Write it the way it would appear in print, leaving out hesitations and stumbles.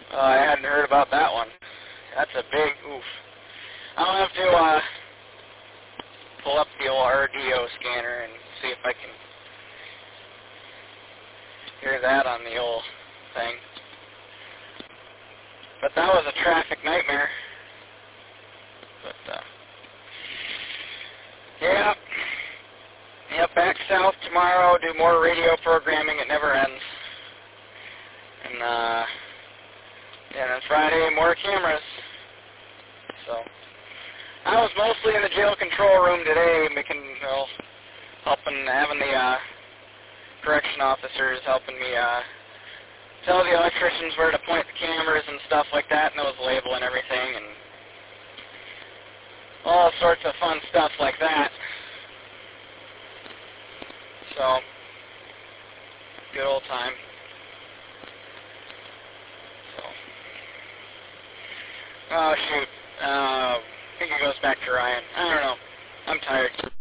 I hadn't heard about that one. That's a big oof. I'll have to pull up the old RDO scanner and see if I can hear that on the old thing. But that was a traffic nightmare. But, yeah. Yep, back south tomorrow, do more radio programming. It never ends. And then Friday, more cameras. So, I was mostly in the jail control room today, making, helping, having the correction officers helping me tell the electricians where to point the cameras and stuff like that, and those label and everything, and all sorts of fun stuff like that. So, good old time. So, oh shoot, I think it goes back to Ryan. I don't know. I'm tired.